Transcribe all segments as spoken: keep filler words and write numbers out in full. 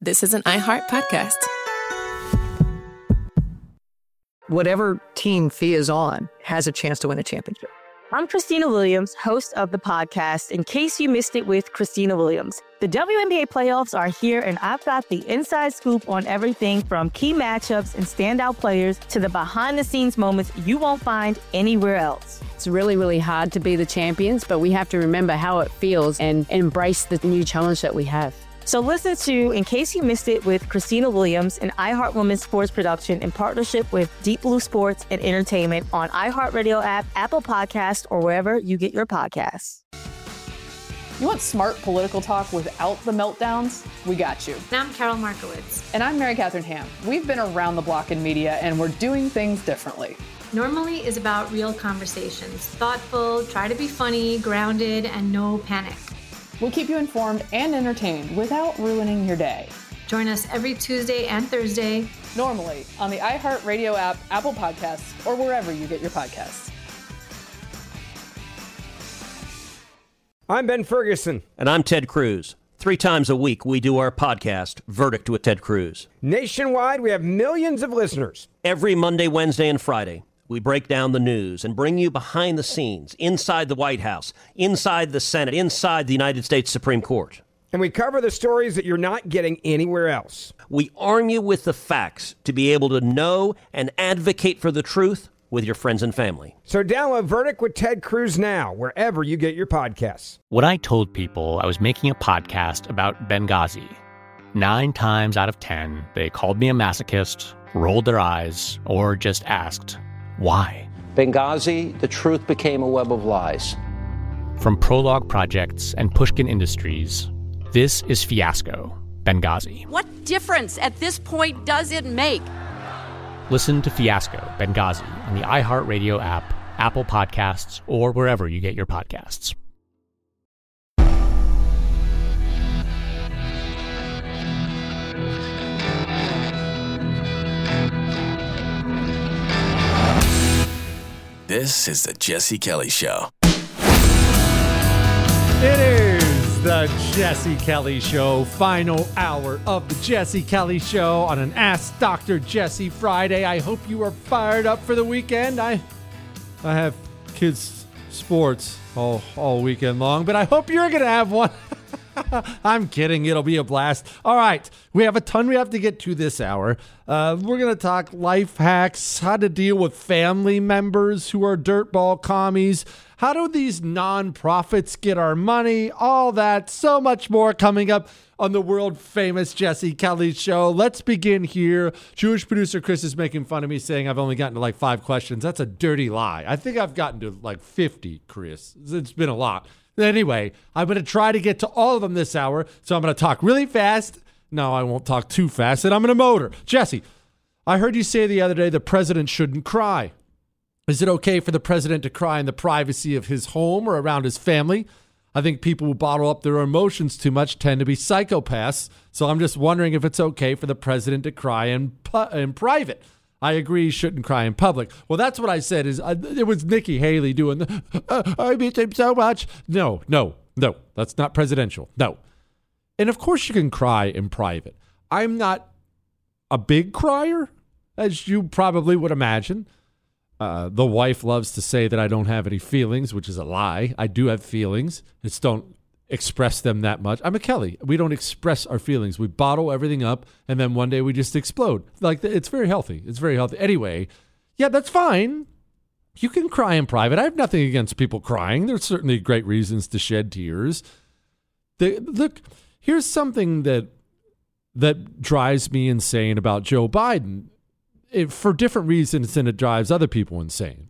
this is an iHeart podcast. Whatever team Fia is on has a chance to win a championship. I'm Christina Williams, host of the podcast, In Case You Missed It with Christina Williams. The W N B A playoffs are here, and I've got the inside scoop on everything from key matchups and standout players to the behind-the-scenes moments you won't find anywhere else. It's really, really hard to be the champions, but we have to remember how it feels and embrace the new challenge that we have. So listen to In Case You Missed It with Christina Williams, an iHeart Women's Sports production in partnership with Deep Blue Sports and Entertainment on iHeartRadio app, Apple Podcasts, or wherever you get your podcasts. You want smart political talk without the meltdowns? We got you. And I'm Carol Markowitz. And I'm Mary Catherine Ham. We've been around the block in media, and we're doing things differently. Normally is about real conversations. Thoughtful, try to be funny, grounded, and no panic. We'll keep you informed and entertained without ruining your day. Join us every Tuesday and Thursday. Normally on the iHeartRadio app, Apple Podcasts, or wherever you get your podcasts. I'm Ben Ferguson. And I'm Ted Cruz. Three times a week, we do our podcast, Verdict with Ted Cruz. Nationwide, we have millions of listeners. Every Monday, Wednesday, and Friday, we break down the news and bring you behind the scenes, inside the White House, inside the Senate, inside the United States Supreme Court. And we cover the stories that you're not getting anywhere else. We arm you with the facts to be able to know and advocate for the truth with your friends and family. So download Verdict with Ted Cruz now, wherever you get your podcasts. When I told people I was making a podcast about Benghazi, nine times out of ten, they called me a masochist, rolled their eyes, or just asked, why? Benghazi, the truth became a web of lies. From Prologue Projects and Pushkin Industries, this is Fiasco, Benghazi. What difference at this point does it make? Listen to Fiasco, Benghazi on the iHeartRadio app, Apple Podcasts, or wherever you get your podcasts. This is the Jesse Kelly Show. It is the Jesse Kelly Show, final hour of the Jesse Kelly Show on an Ask Doctor Jesse Friday. I hope you are fired up for the weekend. I I have kids' sports all, all weekend long, but I hope you're going to have one. I'm kidding. It'll be a blast. All right. We have a ton we have to get to this hour. Uh, we're going to talk life hacks, how to deal with family members who are dirtball commies. How do these nonprofits get our money? All that, so much more coming up on the world famous Jesse Kelly Show. Let's begin here. Jewish producer Chris is making fun of me saying I've only gotten to like five questions. That's a dirty lie. I think I've gotten to like fifty, Chris. It's been a lot. Anyway, I'm going to try to get to all of them this hour, so I'm going to talk really fast. No, I won't talk too fast, and I'm going to motor. Jesse, I heard you say the other day the president shouldn't cry. Is it okay for the president to cry in the privacy of his home or around his family? I think people who bottle up their emotions too much tend to be psychopaths, so I'm just wondering if it's okay for the president to cry in, pu- in private. I agree he shouldn't cry in public. Well, that's what I said. Is uh, it was Nikki Haley doing the, uh, I miss him so much. No, no, no. That's not presidential. No. And of course you can cry in private. I'm not a big crier, as you probably would imagine. Uh, the wife loves to say that I don't have any feelings, which is a lie. I do have feelings. Just don't express them that much. I'm a Kelly. We don't express our feelings. We bottle everything up, and then one day we just explode. Like, it's very healthy. It's very healthy. Anyway, yeah, that's fine. You can cry in private. I have nothing against people crying. There's certainly great reasons to shed tears. The, look, here's something that that drives me insane about Joe Biden, it, for different reasons than it drives other people insane.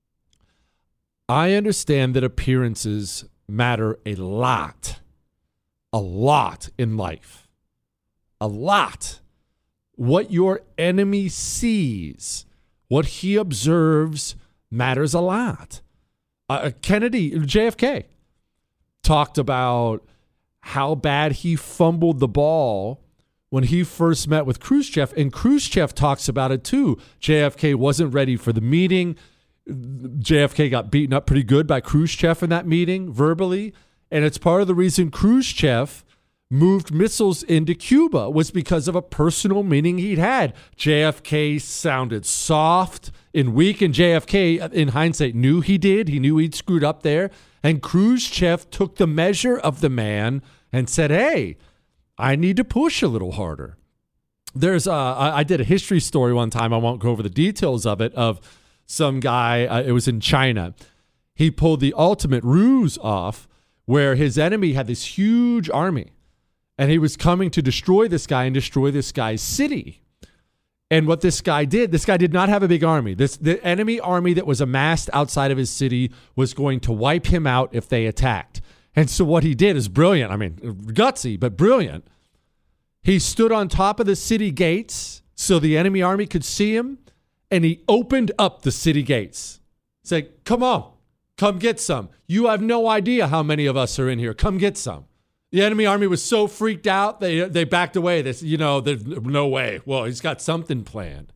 I understand that appearances matter a lot, a lot in life, a lot. What your enemy sees, what he observes matters a lot. Uh, Kennedy, J F K, talked about how bad he fumbled the ball when he first met with Khrushchev, and Khrushchev talks about it too. J F K wasn't ready for the meeting. J F K got beaten up pretty good by Khrushchev in that meeting, verbally. And it's part of the reason Khrushchev moved missiles into Cuba was because of a personal meaning he'd had. J F K sounded soft and weak, and J F K, in hindsight, knew he did. He knew he'd screwed up there. And Khrushchev took the measure of the man and said, hey, I need to push a little harder. There's uh, I, I did a history story one time. I won't go over the details of it, of some guy. Uh, it was in China. He pulled the ultimate ruse off where his enemy had this huge army. And he was coming to destroy this guy and destroy this guy's city. And what this guy did, this guy did not have a big army. This the enemy army that was amassed outside of his city was going to wipe him out if they attacked. And so what he did is brilliant. I mean, gutsy, but brilliant. He stood on top of the city gates so the enemy army could see him, and he opened up the city gates. Said, come on, come get some. You have no idea how many of us are in here. Come get some. The enemy army was so freaked out, they they backed away. They said, you know, there's no way. Well, he's got something planned.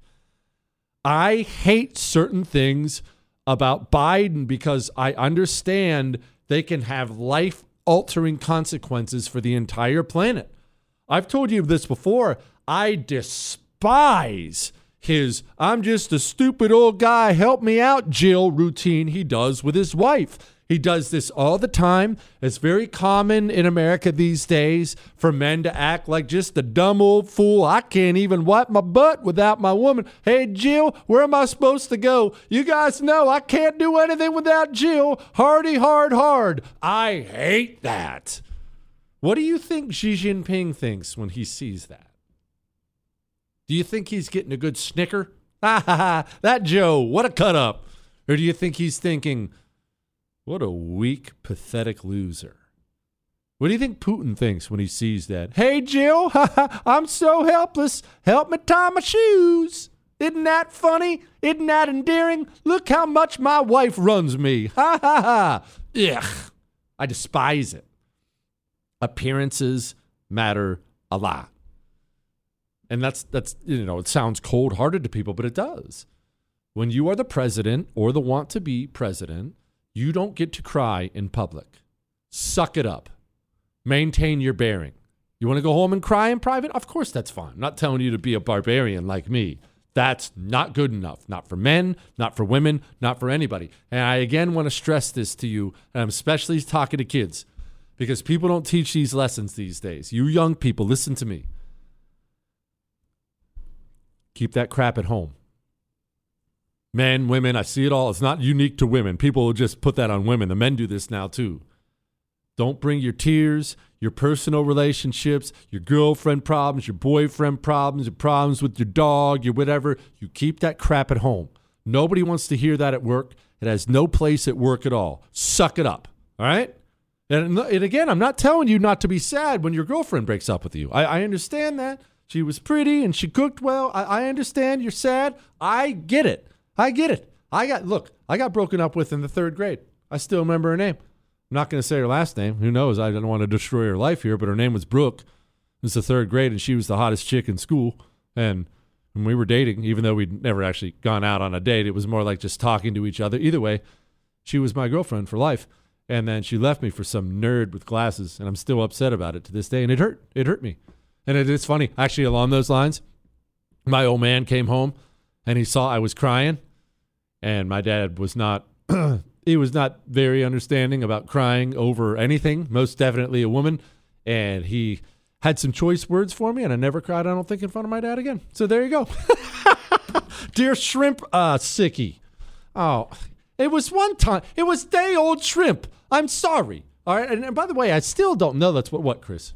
I hate certain things about Biden because I understand they can have life-altering consequences for the entire planet. I've told you this before. I despise his, I'm just a stupid old guy, help me out, Jill routine he does with his wife. He does this all the time. It's very common in America these days for men to act like just a dumb old fool. I can't even wipe my butt without my woman. Hey, Jill, where am I supposed to go? You guys know I can't do anything without Jill. Hardy, hard, hard. I hate that. What do you think Xi Jinping thinks when he sees that? Do you think he's getting a good snicker? Ha ha ha, that Joe, what a cut up. Or do you think he's thinking, what a weak, pathetic loser? What do you think Putin thinks when he sees that? Hey, Jill, I'm so helpless. Help me tie my shoes. Isn't that funny? Isn't that endearing? Look how much my wife runs me. Ha, ha, ha. Ugh. I despise it. Appearances matter a lot. And that's, that's you know, it sounds cold-hearted to people, but it does. When you are the president or the want-to-be president, you don't get to cry in public. Suck it up. Maintain your bearing. You want to go home and cry in private? Of course that's fine. I'm not telling you to be a barbarian like me. That's not good enough. Not for men, not for women, not for anybody. And I again want to stress this to you, and I'm especially talking to kids, because people don't teach these lessons these days. You young people, listen to me. Keep that crap at home. Men, women, I see it all. It's not unique to women. People will just put that on women. The men do this now too. Don't bring your tears, your personal relationships, your girlfriend problems, your boyfriend problems, your problems with your dog, your whatever. You keep that crap at home. Nobody wants to hear that at work. It has no place at work at all. Suck it up. All right? And, and again, I'm not telling you not to be sad when your girlfriend breaks up with you. I, I understand that. She was pretty and she cooked well. I, I understand you're sad. I get it. I get it. I got, look, I got broken up with in the third grade. I still remember her name. I'm not going to say her last name. Who knows? I don't want to destroy her life here, but her name was Brooke. It was the third grade, and she was the hottest chick in school. And when we were dating, even though we'd never actually gone out on a date, it was more like just talking to each other. Either way, she was my girlfriend for life. And then she left me for some nerd with glasses, and I'm still upset about it to this day. And it hurt. It hurt me. And it, it's funny. Actually, along those lines, my old man came home, and he saw I was crying. And my dad was not, he was not very understanding about crying over anything, most definitely a woman. And he had some choice words for me, and I never cried, I don't think, in front of my dad again. So there you go. Dear Shrimp uh, Sickie. Oh, it was one time. It was day old shrimp. I'm sorry. All right. And, and by the way, I still don't know that's what, what, Chris?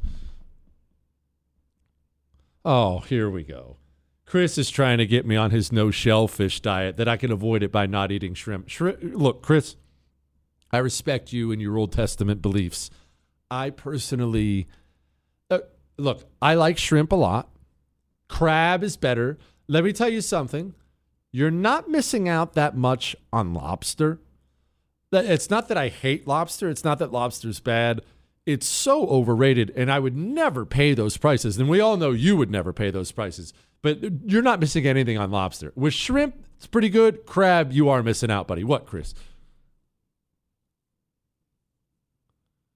Oh, here we go. Chris is trying to get me on his no shellfish diet that I can avoid it by not eating shrimp. Shrimp. Look, Chris, I respect you and your Old Testament beliefs. I personally, uh, look, I like shrimp a lot. Crab is better. Let me tell you something. You're not missing out that much on lobster. It's not that I hate lobster. It's not that lobster's bad. It's so overrated, and I would never pay those prices. And we all know you would never pay those prices. But you're not missing anything on lobster. With shrimp, it's pretty good. Crab, you are missing out, buddy. What, Chris?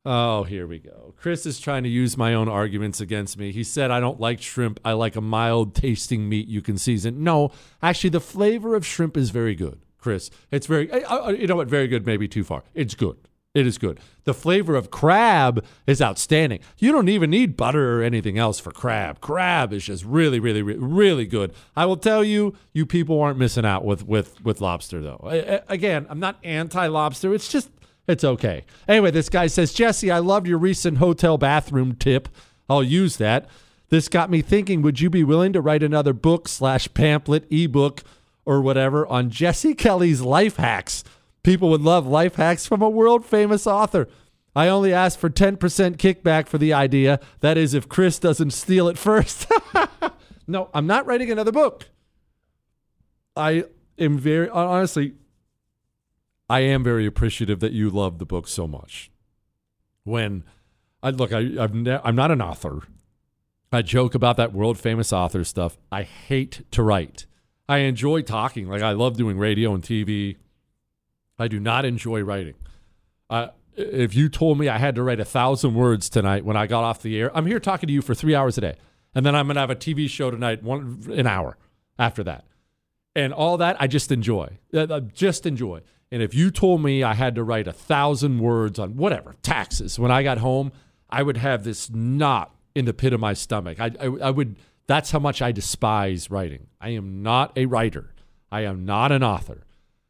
Oh, here we go. Chris is trying to use my own arguments against me. He said, I don't like shrimp. I like a mild tasting meat you can season. No, actually, the flavor of shrimp is very good, Chris. It's very, uh, you know what, very good may be too far. It's good. It is good. The flavor of crab is outstanding. You don't even need butter or anything else for crab. Crab is just really, really, really, really good. I will tell you, you people aren't missing out with, with, with lobster, though. I, I, again, I'm not anti-lobster. It's just, it's okay. Anyway, this guy says, Jesse, I loved your recent hotel bathroom tip. I'll use that. This got me thinking, would you be willing to write another book slash pamphlet, ebook, or whatever on Jesse Kelly's life hacks? People would love life hacks from a world-famous author. I only asked for ten percent kickback for the idea. That is, if Chris doesn't steal it first. No, I'm not writing another book. I am very, honestly, I am very appreciative that you love the book so much. When, I look, I, I've ne- I'm not an author. I joke about that world-famous author stuff. I hate to write. I enjoy talking. Like, I love doing radio and T V. I do not enjoy writing. Uh, if you told me I had to write a thousand words tonight when I got off the air, I'm here talking to you for three hours a day. And then I'm going to have a T V show tonight, one an hour after that. And all that, I just enjoy. I just enjoy. And if you told me I had to write a thousand words on whatever, taxes, when I got home, I would have this knot in the pit of my stomach. I, I, I would. That's how much I despise writing. I am not a writer. I am not an author.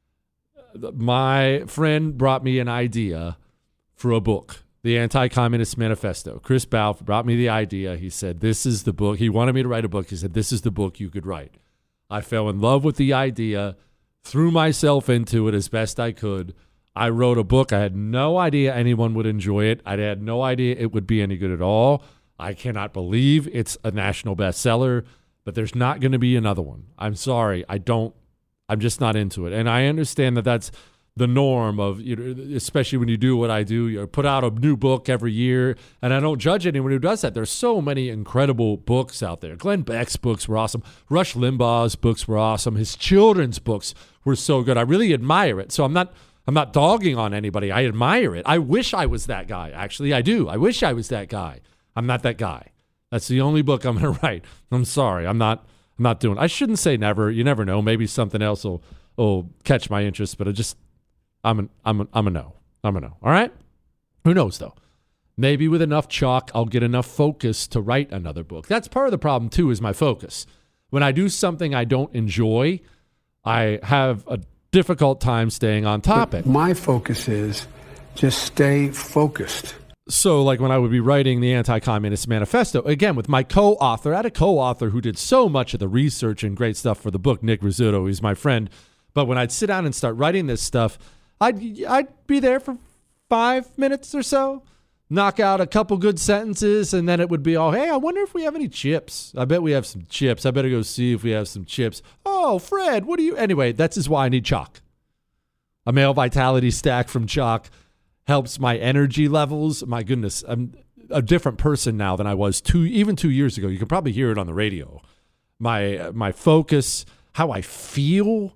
My friend brought me an idea for a book, the Anti-Communist Manifesto. Chris Balfe brought me the idea. He said, this is the book. He wanted me to write a book. He said, this is the book you could write. I fell in love with the idea, threw myself into it as best I could. I wrote a book. I had no idea anyone would enjoy it. I had no idea it would be any good at all. I cannot believe it's a national bestseller, but there's not going to be another one. I'm sorry. I don't. I'm just not into it. And I understand that that's the norm of, you know, especially when you do what I do, you put out a new book every year. And I don't judge anyone who does that. There's so many incredible books out there. Glenn Beck's books were awesome. Rush Limbaugh's books were awesome. His children's books were so good. I really admire it. So I'm not I'm not dogging on anybody. I admire it. I wish I was that guy. Actually, I do. I wish I was that guy. I'm not that guy. That's the only book I'm going to write. I'm sorry. I'm not I'm not doing it. I shouldn't say never. You never know. Maybe something else will, will catch my interest, but I just, I'm an, I'm a, I'm a no. I'm a no. All right? Who knows, though? Maybe with enough chalk, I'll get enough focus to write another book. That's part of the problem, too, is my focus. When I do something I don't enjoy, I have a difficult time staying on topic. But my focus is just stay focused. So, like when I would be writing the Anti-Communist Manifesto, again, with my co-author, I had a co-author who did so much of the research and great stuff for the book, Nick Rizzuto. He's my friend. But when I'd sit down and start writing this stuff, I'd, I'd be there for five minutes or so, knock out a couple good sentences, and then it would be all, hey, I wonder if we have any chips. I bet we have some chips. I better go see if we have some chips. Oh, Fred, what do you... Anyway, that's is why I need chalk. A male vitality stack from chalk helps my energy levels. My goodness, I'm a different person now than I was two, even two years ago. You can probably hear it on the radio. My my focus, how I feel.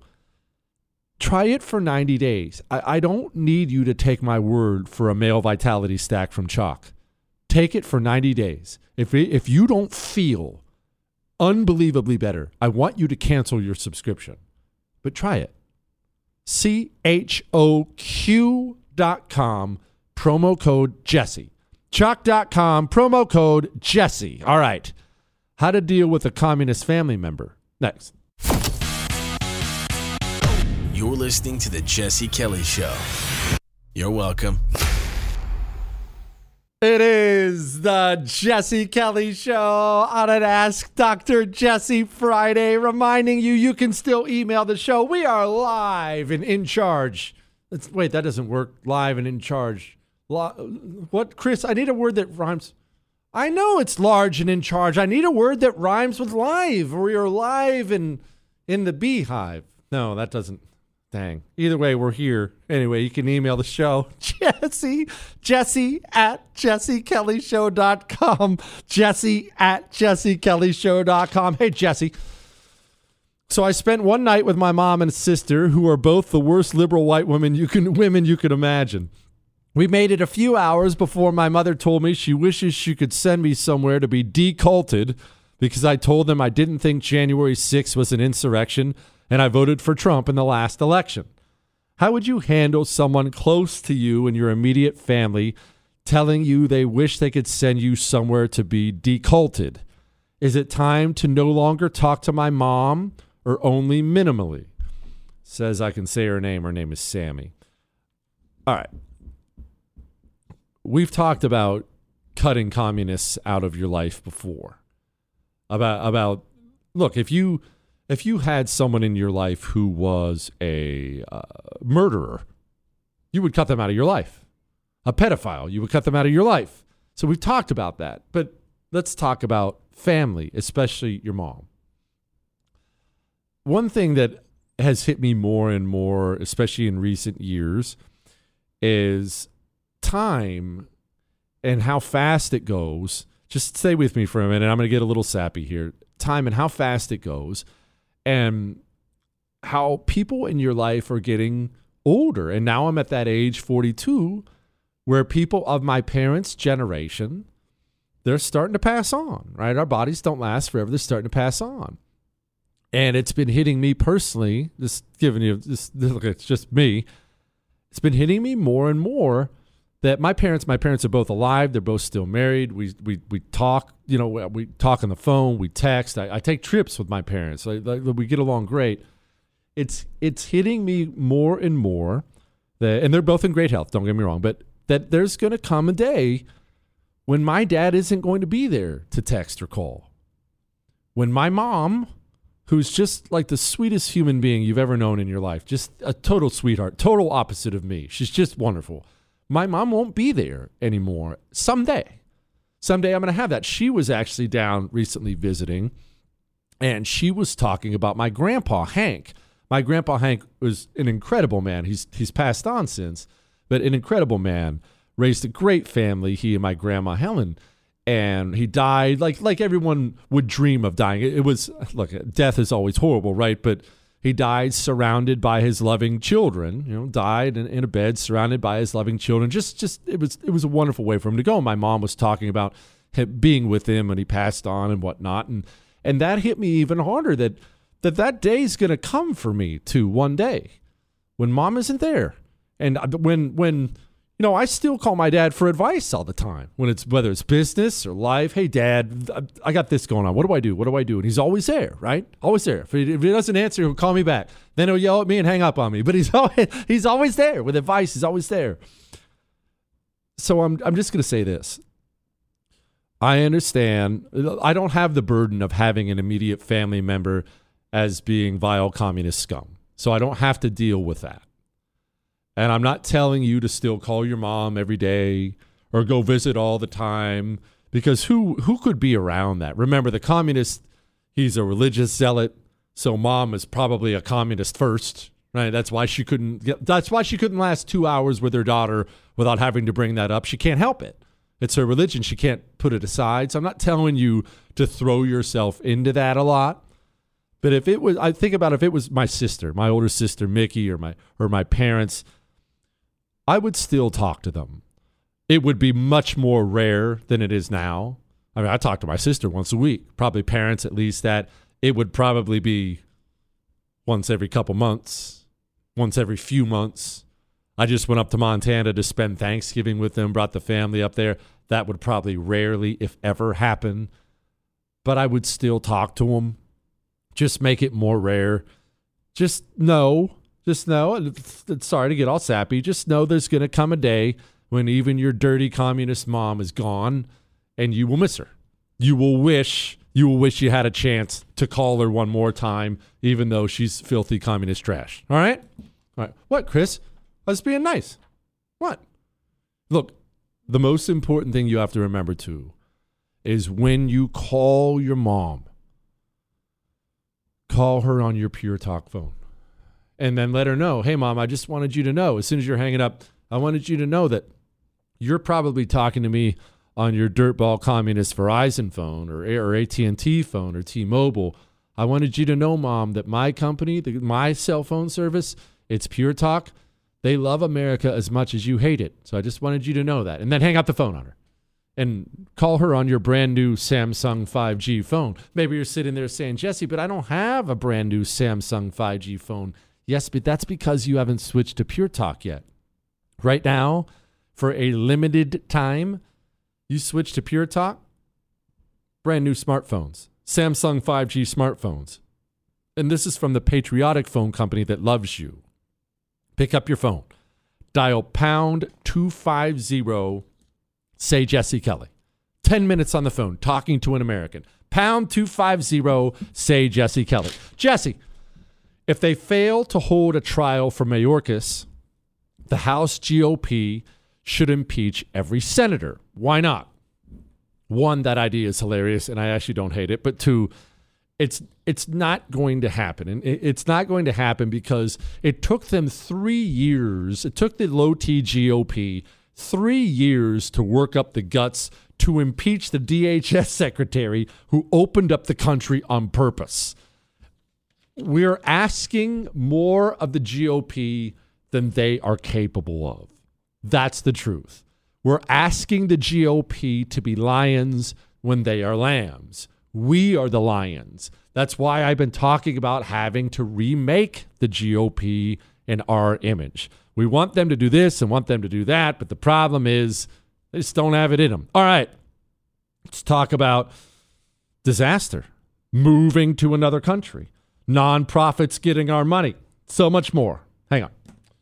Try it for ninety days. I, I don't need you to take my word for a male vitality stack from chalk. Take it for ninety days. If it, if you don't feel unbelievably better, I want you to cancel your subscription. But try it. C H O Q dot com, promo code Jesse. Chalk dot com, promo code Jesse. All right. How to deal with a communist family member. Next. You're listening to The Jesse Kelly Show. You're welcome. It is the Jesse Kelly Show on an Ask Doctor Jesse Friday, reminding you you can still email the show. We are live and in charge. Let's, wait, that doesn't work. Live and in charge. What, Chris? I need a word that rhymes. I know it's large and in charge. I need a word that rhymes with live. We are live and in the beehive. No, that doesn't. Dang. Either way, we're here. Anyway, you can email the show. Jesse, Jesse at jesse kelly show dot com. Jesse at jesse kelly show dot com. Hey, Jesse. So I spent one night with my mom and sister, who are both the worst liberal white women you can women you can imagine. We made it a few hours before my mother told me she wishes she could send me somewhere to be deculted because I told them I didn't think January sixth was an insurrection and I voted for Trump in the last election. How would you handle someone close to you and your immediate family telling you they wish they could send you somewhere to be deculted? Is it time to no longer talk to my mom or only minimally? Says I can say her name. Her name is Sammy. All right. We've talked about cutting communists out of your life before. About about look, if you if you had someone in your life who was a uh, murderer, you would cut them out of your life. A pedophile, you would cut them out of your life. So we've talked about that. But let's talk about family, especially your mom. One thing that has hit me more and more, especially in recent years, is time and how fast it goes. Just stay with me for a minute. I'm going to get a little sappy here. Time and how fast it goes, and how people in your life are getting older. And now I'm at that age, forty-two, where people of my parents' generation, they're starting to pass on, right? Our bodies don't last forever. They're starting to pass on. And it's been hitting me personally, just giving you, this, look, it's just me. It's been hitting me more and more that my parents, my parents are both alive. They're both still married. We we we talk, you know, we talk on the phone. We text. I, I take trips with my parents. I, I, we get along great. It's it's hitting me more and more that, and they're both in great health. Don't get me wrong, but that there's going to come a day when my dad isn't going to be there to text or call. When my mom, who's just like the sweetest human being you've ever known in your life, just a total sweetheart, total opposite of me. She's just wonderful. My mom won't be there anymore. Someday. Someday I'm going to have that. She was actually down recently visiting, and she was talking about my grandpa, Hank. My grandpa, Hank, was an incredible man. He's he's passed on since, but an incredible man. Raised a great family, he and my grandma, Helen. And he died like like everyone would dream of dying. It, it was, look, death is always horrible, right? But he died surrounded by his loving children, you know, died in, in a bed surrounded by his loving children. Just, just it was it was a wonderful way for him to go. My mom was talking about him being with him and he passed on and whatnot. And and that hit me even harder that that, that day is going to come for me too one day when mom isn't there. And when when... You know, I still call my dad for advice all the time when it's whether it's business or life. Hey, Dad, I got this going on. What do I do? What do I do? And he's always there, right? Always there. If he, if he doesn't answer, he'll call me back. Then he'll yell at me and hang up on me. But he's always, he's always there with advice. He's always there. So I'm I'm just going to say this. I understand. I don't have the burden of having an immediate family member as being vile communist scum. So I don't have to deal with that. And I'm not telling you to still call your mom every day or go visit all the time, because who who could be around that? Remember, the communist, he's a religious zealot, so mom is probably a communist first, right? That's why she couldn't get, that's why she couldn't last two hours with her daughter without having to bring that up. She can't help it. It's her religion. She can't put it aside. So I'm not telling you to throw yourself into that a lot. But if it was, I think about if it was my sister, my older sister, Mickey, or my or my parents, I would still talk to them. It would be much more rare than it is now. I mean, I talk to my sister once a week, probably parents at least that. It would probably be once every couple months, once every few months. I just went up to Montana to spend Thanksgiving with them, brought the family up there. That would probably rarely, if ever, happen. But I would still talk to them. Just make it more rare. Just know. Just know, sorry to get all sappy, just know there's going to come a day when even your dirty communist mom is gone and you will miss her. You will wish, you will wish you had a chance to call her one more time, even though she's filthy communist trash. All right? All right. What, Chris? I was being nice. What? Look, the most important thing you have to remember too is when you call your mom, call her on your Pure Talk phone. And then let her know, hey, Mom, I just wanted you to know, as soon as you're hanging up, I wanted you to know that you're probably talking to me on your dirtball communist Verizon phone or, or A T and T phone or T-Mobile. I wanted you to know, Mom, that my company, the, my cell phone service, it's Pure Talk. They love America as much as you hate it. So I just wanted you to know that. And then hang up the phone on her and call her on your brand new Samsung five G phone. Maybe you're sitting there saying, Jesse, but I don't have a brand new Samsung five G phone. Yes, but that's because you haven't switched to Pure Talk yet. Right now, for a limited time, you switch to Pure Talk, brand new smartphones, Samsung five G smartphones. And this is from the patriotic phone company that loves you. Pick up your phone. Dial pound two fifty, say Jesse Kelly. ten minutes on the phone talking to an American. Pound two fifty, say Jesse Kelly. Jesse, if they fail to hold a trial for Mayorkas, the House G O P should impeach every senator. Why not? One, that idea is hilarious, and I actually don't hate it. But two, it's it's not going to happen. And it, it's not going to happen because it took them three years. It took the low-T G O P three years to work up the guts to impeach the D H S secretary who opened up the country on purpose. We're asking more of the G O P than they are capable of. That's the truth. We're asking the G O P to be lions when they are lambs. We are the lions. That's why I've been talking about having to remake the G O P in our image. We want them to do this and want them to do that, but the problem is they just don't have it in them. All right, let's talk about disaster, moving to another country, nonprofits getting our money, so much more. Hang on.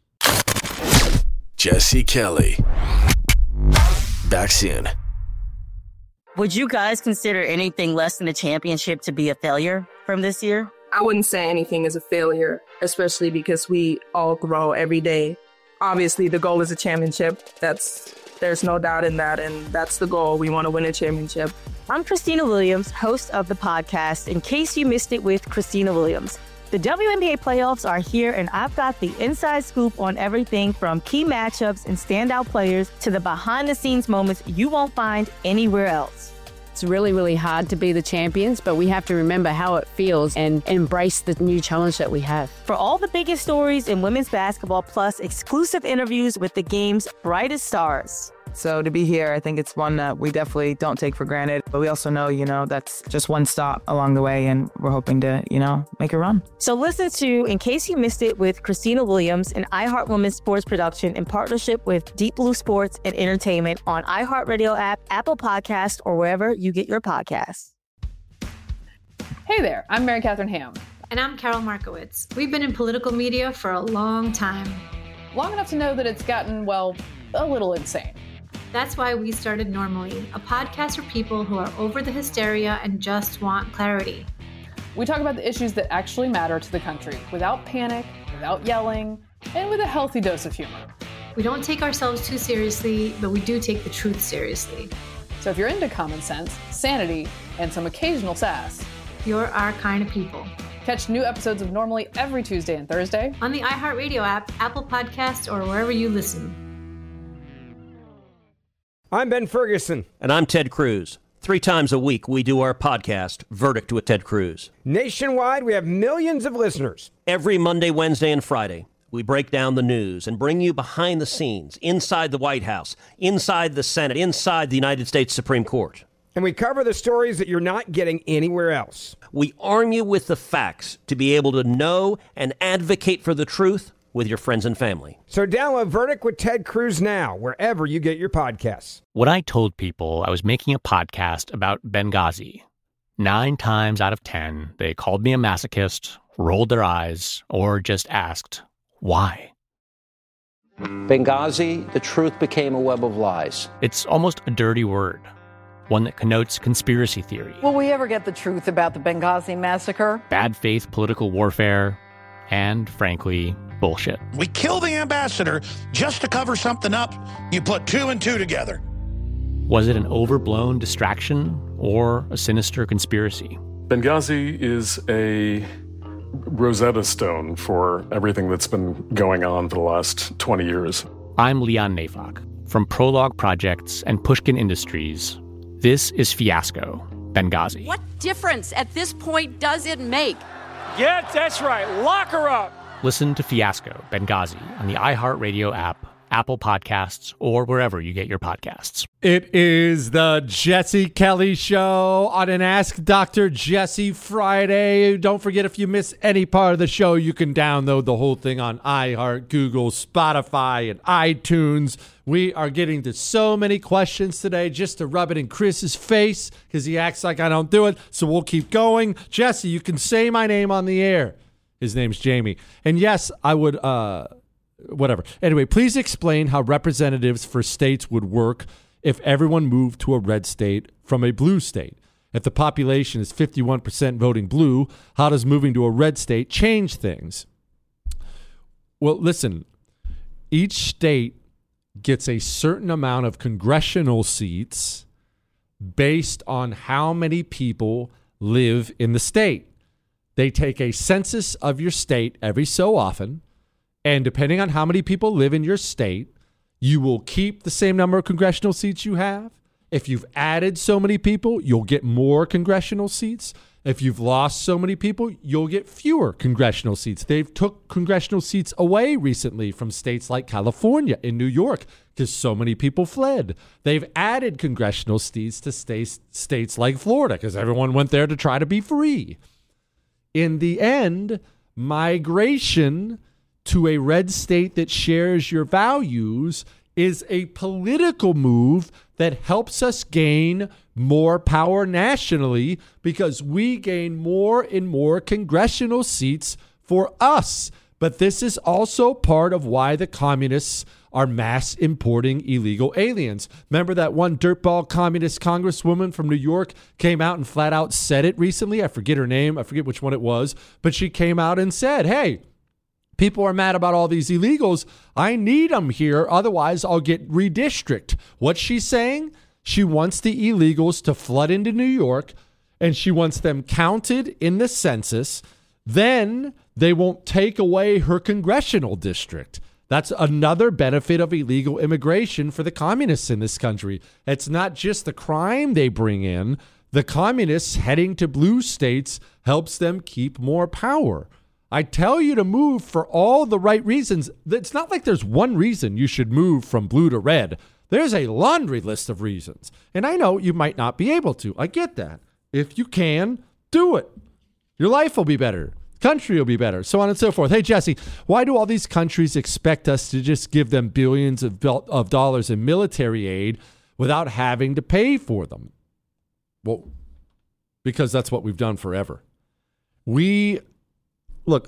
Jesse Kelly. Back soon. Would you guys consider anything less than a championship to be a failure from this year? I wouldn't say anything is a failure, especially because we all grow every day. Obviously, the goal is a championship. That's there's no doubt in that, and that's the goal. We want to win a championship. I'm Christina Williams, host of the podcast, In Case You Missed It with Christina Williams. The W N B A playoffs are here, and I've got the inside scoop on everything from key matchups and standout players to the behind-the-scenes moments you won't find anywhere else. It's really, really hard to be the champions, but we have to remember how it feels and embrace the new challenge that we have. For all the biggest stories in women's basketball, plus exclusive interviews with the game's brightest stars. So to be here, I think it's one that we definitely don't take for granted. But we also know, you know, that's just one stop along the way, and we're hoping to, you know, make a run. So listen to In Case You Missed It with Christina Williams, an iHeart Women's sports production in partnership with Deep Blue Sports and Entertainment on iHeartRadio app, Apple Podcast, or wherever you get your podcasts. Hey there, I'm Mary Catherine Ham. And I'm Carol Markowitz. We've been in political media for a long time. Long enough to know that it's gotten, well, a little insane. That's why we started Normally, a podcast for people who are over the hysteria and just want clarity. We talk about the issues that actually matter to the country without panic, without yelling, and with a healthy dose of humor. We don't take ourselves too seriously, but we do take the truth seriously. So if you're into common sense, sanity, and some occasional sass, you're our kind of people. Catch new episodes of Normally every Tuesday and Thursday on the iHeartRadio app, Apple Podcasts, or wherever you listen. I'm Ben Ferguson. And I'm Ted Cruz. Three times a week, we do our podcast, Verdict with Ted Cruz. Nationwide, we have millions of listeners. Every Monday, Wednesday, and Friday, we break down the news and bring you behind the scenes, inside the White House, inside the Senate, inside the United States Supreme Court. And we cover the stories that you're not getting anywhere else. We arm you with the facts to be able to know and advocate for the truth with your friends and family. So download Verdict with Ted Cruz now, wherever you get your podcasts. When I told people I was making a podcast about Benghazi, nine times out of ten, they called me a masochist, rolled their eyes, or just asked, why? Benghazi, the truth became a web of lies. It's almost a dirty word, one that connotes conspiracy theory. Will we ever get the truth about the Benghazi massacre? Bad faith political warfare, and, frankly, bullshit. We kill the ambassador just to cover something up. You put two and two together. Was it an overblown distraction or a sinister conspiracy? Benghazi is a Rosetta Stone for everything that's been going on for the last twenty years. I'm Leon Neyfakh. From Prologue Projects and Pushkin Industries, this is Fiasco, Benghazi. What difference at this point does it make? Yeah, that's right. Lock her up. Listen to Fiasco, Benghazi on the iHeartRadio app, Apple Podcasts, or wherever you get your podcasts. It is the Jesse Kelly Show on an Ask Doctor Jesse Friday. Don't forget, if you miss any part of the show, you can download the whole thing on iHeart, Google, Spotify, and iTunes. We are getting to so many questions today just to rub it in Chris's face because he acts like I don't do it. So we'll keep going. Jesse, you can say my name on the air. His name's Jamie. And yes, I would, uh, whatever. Anyway, please explain how representatives for states would work if everyone moved to a red state from a blue state. If the population is fifty-one percent voting blue, how does moving to a red state change things? Well, listen, each state gets a certain amount of congressional seats based on how many people live in the state. They take a census of your state every so often, and depending on how many people live in your state, you will keep the same number of congressional seats you have. If you've added so many people, you'll get more congressional seats. If you've lost so many people, you'll get fewer congressional seats. They've took congressional seats away recently from states like California and New York because so many people fled. They've added congressional seats to states, states like Florida because everyone went there to try to be free. In the end, migration to a red state that shares your values is a political move that helps us gain more power nationally because we gain more and more congressional seats for us. But this is also part of why the communists are mass importing illegal aliens. Remember that one dirtball communist congresswoman from New York came out and flat out said it recently? I forget her name. I forget which one it was. But she came out and said, hey, people are mad about all these illegals. I need them here. Otherwise, I'll get redistricted. What's she saying? She wants the illegals to flood into New York, and she wants them counted in the census. Then they won't take away her congressional district. That's another benefit of illegal immigration for the communists in this country. It's not just the crime they bring in. The communists heading to blue states helps them keep more power. I tell you to move for all the right reasons. It's not like there's one reason you should move from blue to red. There's a laundry list of reasons. And I know you might not be able to. I get that. If you can, do it. Your life will be better. Country will be better, so on and so forth. Hey, Jesse, why do all these countries expect us to just give them billions of, of dollars in military aid without having to pay for them? Well, because that's what we've done forever. We, look,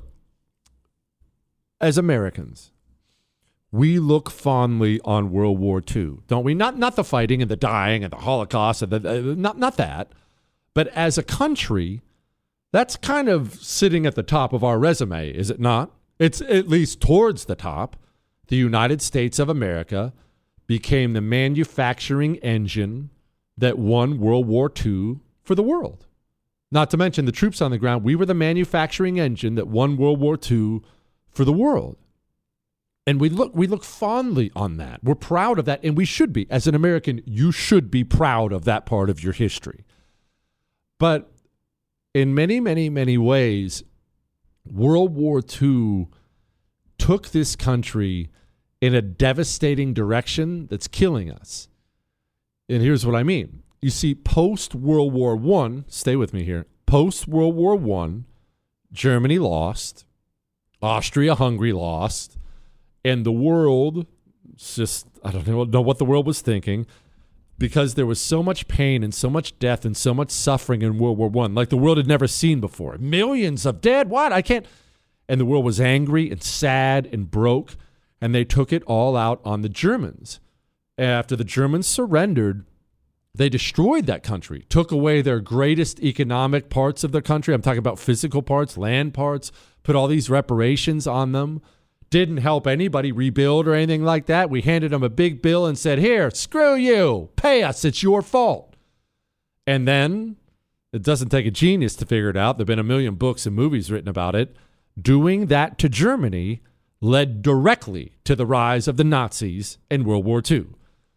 as Americans, we look fondly on World War Two, don't we? Not not the fighting and the dying and the Holocaust, and the, uh, not not that, but as a country, that's kind of sitting at the top of our resume, is it not? It's at least towards the top. The United States of America became the manufacturing engine that won World War Two for the world. Not to mention the troops on the ground. We were the manufacturing engine that won World War Two for the world. And we look we look fondly on that. We're proud of that, and we should be. As an American, you should be proud of that part of your history. But in many, many, many ways, World War Two took this country in a devastating direction that's killing us. And here's what I mean. You see, post-World War One, stay with me here, post-World War One, Germany lost, Austria-Hungary lost, and the world, just, I don't know what the world was thinking, because there was so much pain and so much death and so much suffering in World War One, like the world had never seen before. Millions of dead, what? I can't. And the world was angry and sad and broke, and they took it all out on the Germans. After the Germans surrendered, they destroyed that country, took away their greatest economic parts of their country. I'm talking about physical parts, land parts, put all these reparations on them. Didn't help anybody rebuild or anything like that. We handed them a big bill and said, here, screw you, pay us, it's your fault. And then, it doesn't take a genius to figure it out. There have been a million books and movies written about it. Doing that to Germany led directly to the rise of the Nazis in World War Two.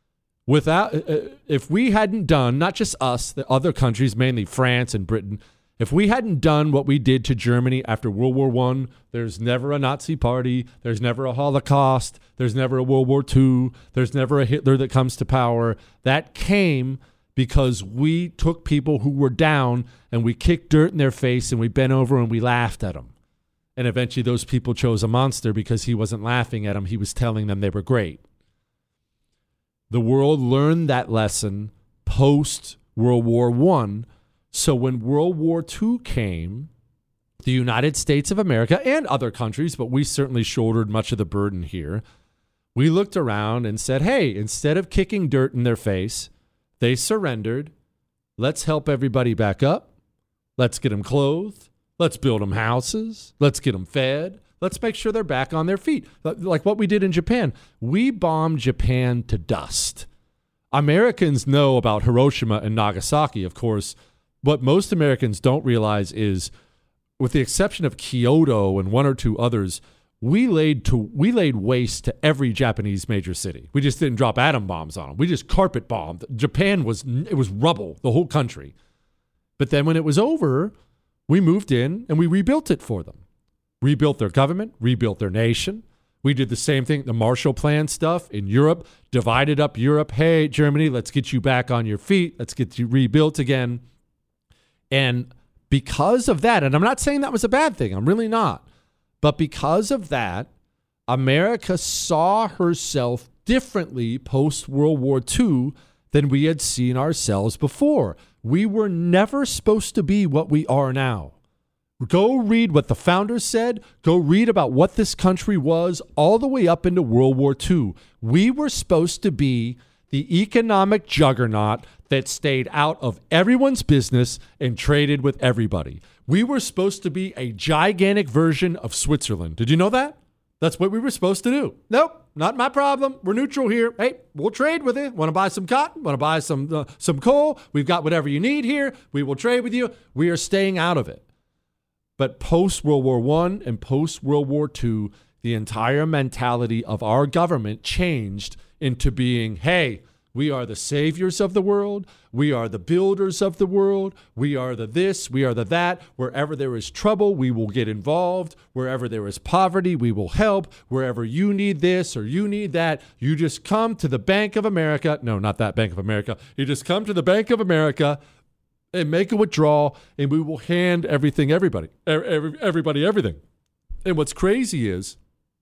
Without, uh, if we hadn't done, not just us, the other countries, mainly France and Britain, If we hadn't done what we did to Germany after World War One, there's never a Nazi party, there's never a Holocaust, there's never a World War Two, there's never a Hitler that comes to power. That came because we took people who were down and we kicked dirt in their face and we bent over and we laughed at them. And eventually those people chose a monster because he wasn't laughing at them, he was telling them they were great. The world learned that lesson post-World War One. So when World War Two came, the United States of America and other countries, but we certainly shouldered much of the burden here, we looked around and said, hey, instead of kicking dirt in their face, they surrendered. Let's help everybody back up. Let's get them clothed. Let's build them houses. Let's get them fed. Let's make sure they're back on their feet. Like what we did in Japan. We bombed Japan to dust. Americans know about Hiroshima and Nagasaki, of course. What most Americans don't realize is, with the exception of Kyoto and one or two others, we laid to we laid waste to every Japanese major city. We just didn't drop atom bombs on them. We just carpet bombed. Japan was it was rubble, the whole country. But then when it was over, we moved in and we rebuilt it for them. Rebuilt their government, rebuilt their nation. We did the same thing, the Marshall Plan stuff in Europe, divided up Europe. Hey, Germany, let's get you back on your feet. Let's get you rebuilt again. And because of that, and I'm not saying that was a bad thing, I'm really not, but because of that, America saw herself differently post-World War Two than we had seen ourselves before. We were never supposed to be what we are now. Go read what the founders said. Go read about what this country was all the way up into World War Two. We were supposed to be the economic juggernaut that stayed out of everyone's business and traded with everybody. We were supposed to be a gigantic version of Switzerland. Did you know that? That's what we were supposed to do. Nope, not my problem. We're neutral here. Hey, we'll trade with you. Want to buy some cotton? Want to buy some uh, some coal? We've got whatever you need here. We will trade with you. We are staying out of it. But post-World War One and post-World War Two, the entire mentality of our government changed into being, hey, we are the saviors of the world. We are the builders of the world. We are the this. We are the that. Wherever there is trouble, we will get involved. Wherever there is poverty, we will help. Wherever you need this or you need that, you just come to the Bank of America. No, not that Bank of America. You just come to the Bank of America and make a withdrawal, and we will hand everything, everybody, every, everybody, everything. And what's crazy is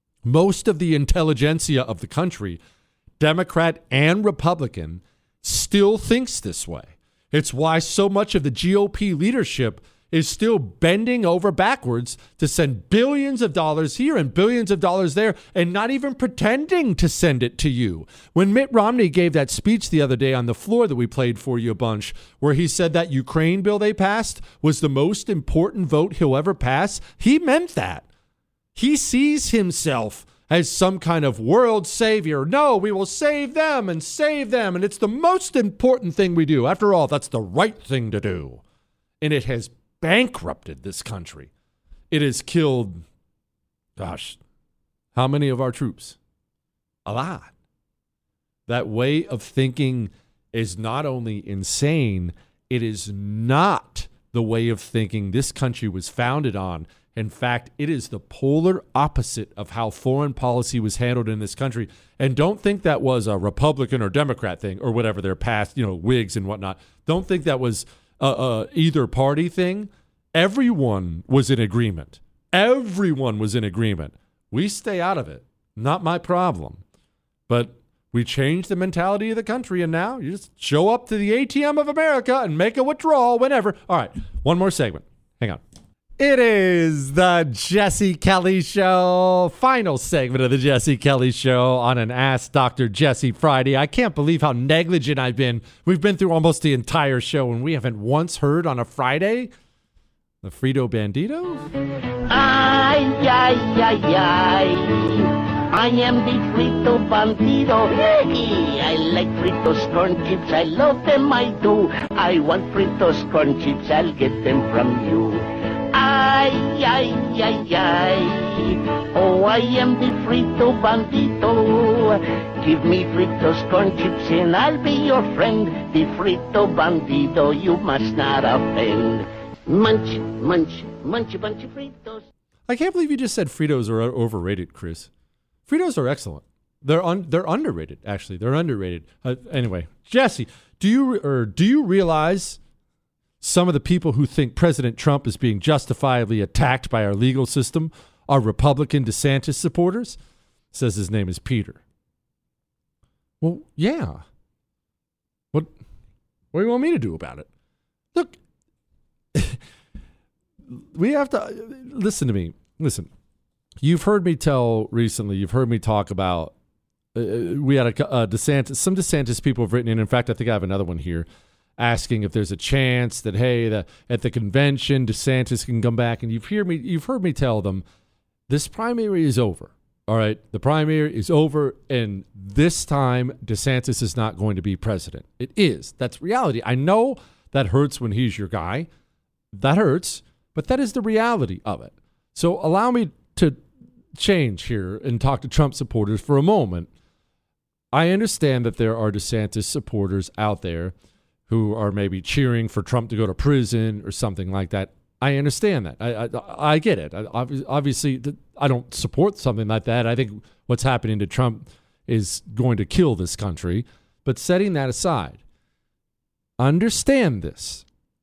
most of the intelligentsia of the country, Democrat and Republican, still thinks this way. It's why so much of the G O P leadership is still bending over backwards to send billions of dollars here and billions of dollars there and not even pretending to send it to you. When Mitt Romney gave that speech the other day on the floor that we played for you a bunch, where he said that Ukraine bill they passed was the most important vote he'll ever pass, he meant that. He sees himself as some kind of world savior. No, we will save them and save them, and it's the most important thing we do. After all, that's the right thing to do. And it has bankrupted this country. It has killed, gosh, how many of our troops? A lot. That way of thinking is not only insane, it is not the way of thinking this country was founded on. In fact, it is the polar opposite of how foreign policy was handled in this country. And don't think that was a Republican or Democrat thing or whatever their past, you know, Whigs and whatnot. Don't think that was a, a either party thing. Everyone was in agreement. Everyone was in agreement. We stay out of it. Not my problem. But we changed the mentality of the country, and now you just show up to the A T M of America and make a withdrawal whenever. All right, one more segment. Hang on. It is the Jesse Kelly Show, final segment of the Jesse Kelly Show on an Ask Doctor Jesse Friday. I can't believe how negligent I've been. We've been through almost the entire show, and we haven't once heard on a Friday the Frito Bandito. Ay, ay, ay, ay. I am the Frito Bandito. Hey, I like Fritos corn chips. I love them, I do. I want Fritos corn chips. I'll get them from you. Ay, ay, ay, ay. Oh, I am the Frito Bandito. Give me Fritos corn chips and I'll be your friend. The Frito Bandito, you must not offend. Munch, munch, munch a bunch of Fritos. I can't believe you just said Fritos are overrated, Chris. Fritos are excellent. They're un- they're underrated, actually. They're underrated. Uh, anyway, Jesse, do you re- or do you realize some of the people who think President Trump is being justifiably attacked by our legal system are Republican DeSantis supporters? Says his name is Peter. Well, yeah. What what do you want me to do about it? Look, we have to listen to me. Listen, you've heard me tell recently, you've heard me talk about, uh, we had a, a DeSantis, some DeSantis people have written in. In fact, I think I have another one here asking if there's a chance that, hey, the, at the convention, DeSantis can come back. And you've, hear me, you've heard me tell them this primary is over. All right, the primary is over, and this time DeSantis is not going to be president. It is. That's reality. I know that hurts when he's your guy. That hurts, but that is the reality of it. So allow me to change here and talk to Trump supporters for a moment. I understand that there are DeSantis supporters out there who are maybe cheering for Trump to go to prison or something like that. I understand that. I I, I get it. I, obviously, I don't support something like that. I think what's happening to Trump is going to kill this country. But setting that aside, understand this.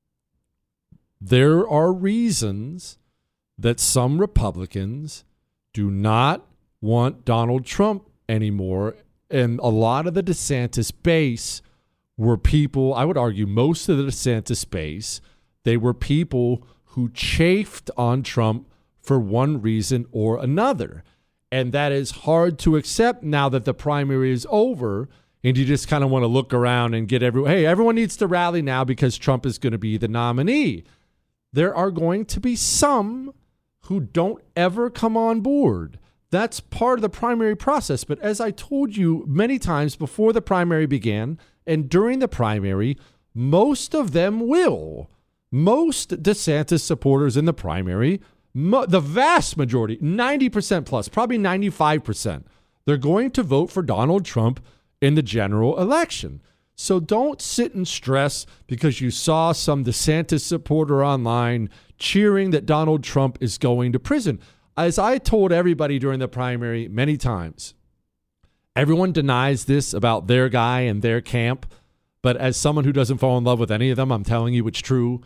There are reasons that some Republicans do not want Donald Trump anymore. And a lot of the DeSantis base were people, I would argue most of the DeSantis base, they were people who chafed on Trump for one reason or another. And that is hard to accept now that the primary is over and you just kind of want to look around and get everyone, hey, everyone needs to rally now because Trump is going to be the nominee. There are going to be some who don't ever come on board. That's part of the primary process. But as I told you many times before the primary began and during the primary, most of them will. Most DeSantis supporters in the primary, mo- the vast majority, ninety percent plus, probably ninety-five percent, they're going to vote for Donald Trump in the general election. So don't sit and stress because you saw some DeSantis supporter online cheering that Donald Trump is going to prison. As I told everybody during the primary many times, everyone denies this about their guy and their camp. But as someone who doesn't fall in love with any of them, I'm telling you it's true.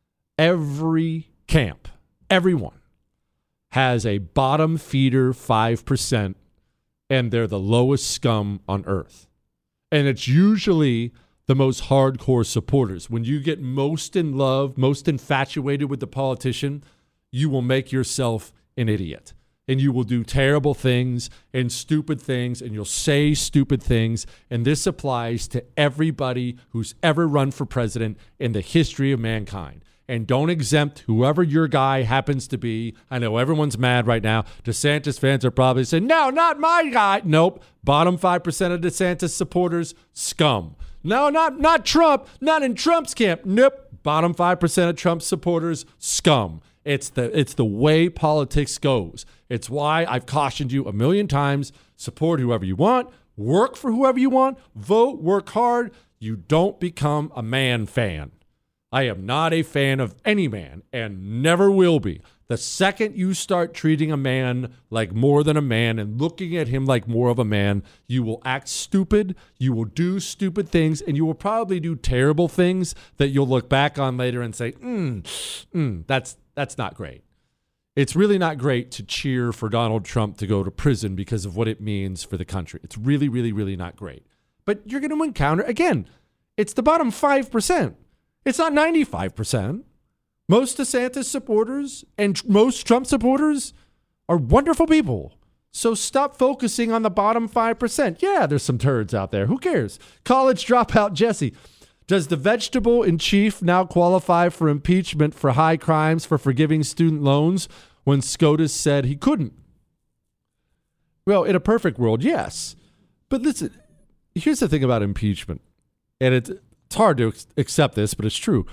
Every camp, everyone has a bottom feeder five percent, and they're the lowest scum on earth. And it's usually the most hardcore supporters. When you get most in love, most infatuated with the politician, you will make yourself an idiot. And you will do terrible things and stupid things, and you'll say stupid things. And this applies to everybody who's ever run for president in the history of mankind. And don't exempt whoever your guy happens to be. I know everyone's mad right now. DeSantis fans are probably saying, no, not my guy. Nope. Bottom five percent of DeSantis supporters, scum. No, not, not Trump. Not in Trump's camp. Nope. Bottom five percent of Trump supporters, scum. It's the, it's the way politics goes. It's why I've cautioned you a million times. Support whoever you want. Work for whoever you want. Vote. Work hard. You don't become a man fan. I am not a fan of any man and never will be. The second you start treating a man like more than a man and looking at him like more of a man, you will act stupid, you will do stupid things, and you will probably do terrible things that you'll look back on later and say, mm, mm, that's that's not great. It's really not great to cheer for Donald Trump to go to prison because of what it means for the country. It's really, really, really not great. But you're going to encounter, again, it's the bottom five percent. It's not ninety-five percent. Most DeSantis supporters and most Trump supporters are wonderful people. So stop focusing on the bottom five percent. Yeah, there's some turds out there. Who cares? College dropout Jesse. Does the vegetable in chief now qualify for impeachment for high crimes for forgiving student loans when SCOTUS said he couldn't? Well, in a perfect world, yes. But listen, here's the thing about impeachment. And it's, it's hard to accept this, but it's true.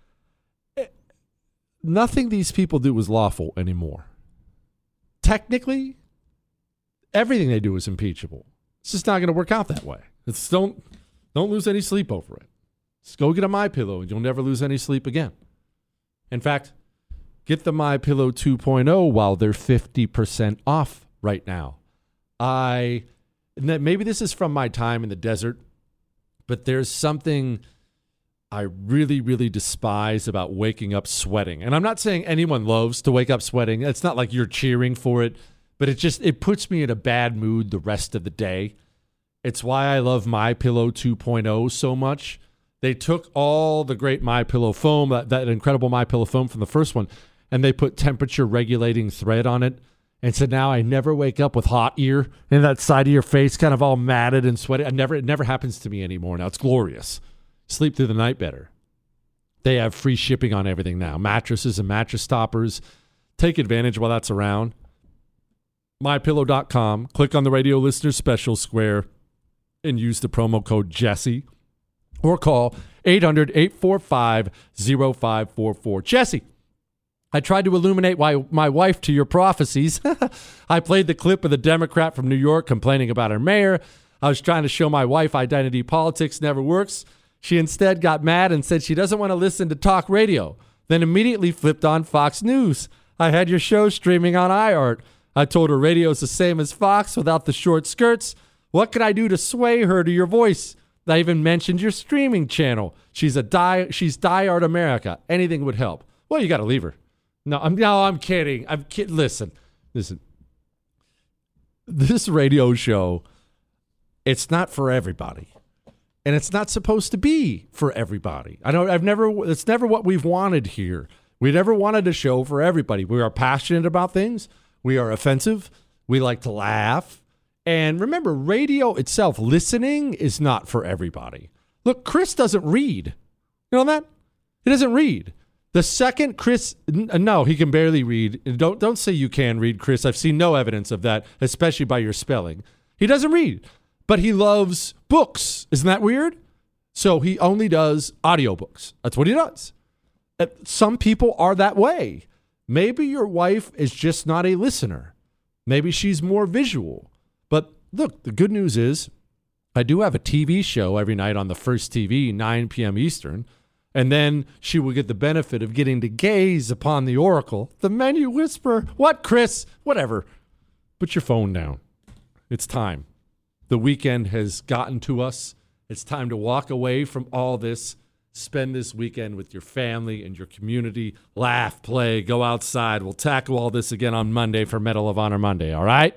Nothing these people do is lawful anymore. Technically, everything they do is impeachable. It's just not going to work out that way. It's don't don't lose any sleep over it. Just go get a MyPillow and you'll never lose any sleep again. In fact, get the MyPillow two point oh while they're fifty percent off right now. I maybe this is from my time in the desert, but there's something I really, really despise about waking up sweating. And I'm not saying anyone loves to wake up sweating. It's not like you're cheering for it, but it just it puts me in a bad mood the rest of the day. It's why I love MyPillow two point oh so much. They took all the great MyPillow foam, that, that incredible MyPillow foam from the first one, and they put temperature regulating thread on it. And so now I never wake up with hot ear and that side of your face kind of all matted and sweaty. I never, it never happens to me anymore now. It's glorious. Sleep through the night better. They have free shipping on everything now. Mattresses and mattress toppers. Take advantage while that's around. my pillow dot com. Click on the radio listener special square and use the promo code Jesse. Or call eight hundred, eight four five, oh five four four. Jesse, I tried to illuminate my, my wife to your prophecies. I played the clip of the Democrat from New York complaining about her mayor. I was trying to show my wife identity politics never works. She instead got mad and said she doesn't want to listen to talk radio, then immediately flipped on Fox News. I had your show streaming on iHeart. I told her radio's the same as Fox without the short skirts. What can I do to sway her to your voice? I even mentioned your streaming channel. She's a die. She's diehard America. Anything would help. Well, you got to leave her. No, I'm no, I'm kidding. I'm kidding. Listen, listen. This radio show, it's not for everybody, and it's not supposed to be for everybody. I don't. I've never. It's never what we've wanted here. We never wanted a show for everybody. We are passionate about things. We are offensive. We like to laugh. And remember, radio itself, listening is not for everybody. Look, Chris doesn't read. You know that? He doesn't read. The second Chris, no, he can barely read. Don't don't say you can read, Chris. I've seen no evidence of that, especially by your spelling. He doesn't read, but he loves books. Isn't that weird? So he only does audiobooks. That's what he does. Some people are that way. Maybe your wife is just not a listener. Maybe she's more visual. But look, the good news is I do have a T V show every night on the First T V, nine p.m. Eastern, and then she will get the benefit of getting to gaze upon the oracle, the menu whisperer. What, Chris? Whatever. Put your phone down. It's time. The weekend has gotten to us. It's time to walk away from all this. Spend this weekend with your family and your community. Laugh, play, go outside. We'll tackle all this again on Monday for Medal of Honor Monday, all right?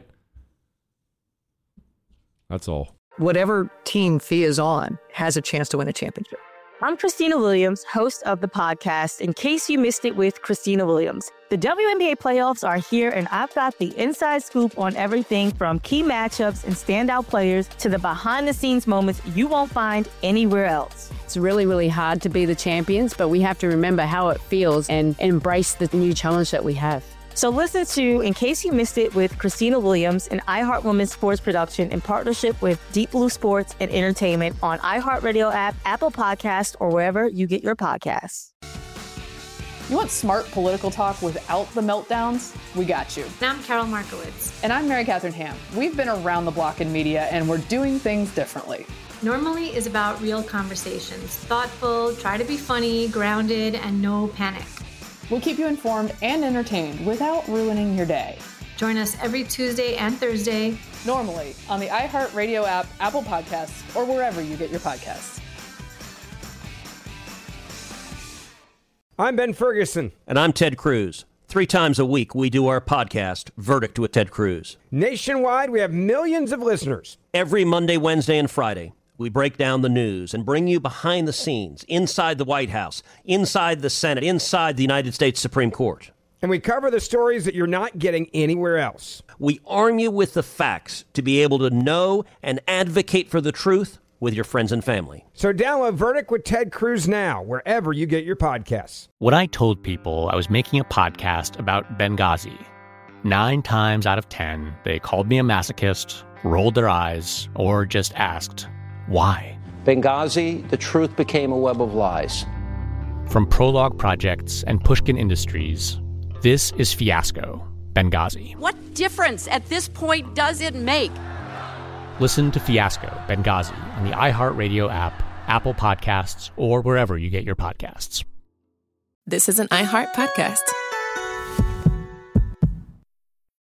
That's all. Whatever team Fee is on has a chance to win a championship. I'm Christina Williams, host of the podcast, In Case You Missed It with Christina Williams. The W N B A playoffs are here, and I've got the inside scoop on everything from key matchups and standout players to the behind-the-scenes moments you won't find anywhere else. It's really, really hard to be the champions, but we have to remember how it feels and embrace the new challenge that we have. So listen to In Case You Missed It with Christina Williams, an iHeart Women's sports production in partnership with Deep Blue Sports and Entertainment on iHeartRadio app, Apple Podcasts, or wherever you get your podcasts. You want smart political talk without the meltdowns? We got you. And I'm Carol Markowitz. And I'm Mary Catherine Ham. We've been around the block in media, and we're doing things differently. Normally is about real conversations. Thoughtful, try to be funny, grounded, and no panic. We'll keep you informed and entertained without ruining your day. Join us every Tuesday and Thursday. Normally on the iHeartRadio app, Apple Podcasts, or wherever you get your podcasts. I'm Ben Ferguson. And I'm Ted Cruz. Three times a week, we do our podcast, Verdict with Ted Cruz. Nationwide, we have millions of listeners. Every Monday, Wednesday, and Friday, we break down the news and bring you behind the scenes, inside the White House, inside the Senate, inside the United States Supreme Court. And we cover the stories that you're not getting anywhere else. We arm you with the facts to be able to know and advocate for the truth with your friends and family. So download Verdict with Ted Cruz now, wherever you get your podcasts. When I told people I was making a podcast about Benghazi, nine times out of ten, they called me a masochist, rolled their eyes, or just asked, why? Benghazi, the truth became a web of lies. From Prologue Projects and Pushkin Industries, this is Fiasco, Benghazi. What difference at this point does it make? Listen to Fiasco, Benghazi on the iHeartRadio app, Apple Podcasts, or wherever you get your podcasts. This is an iHeart podcast.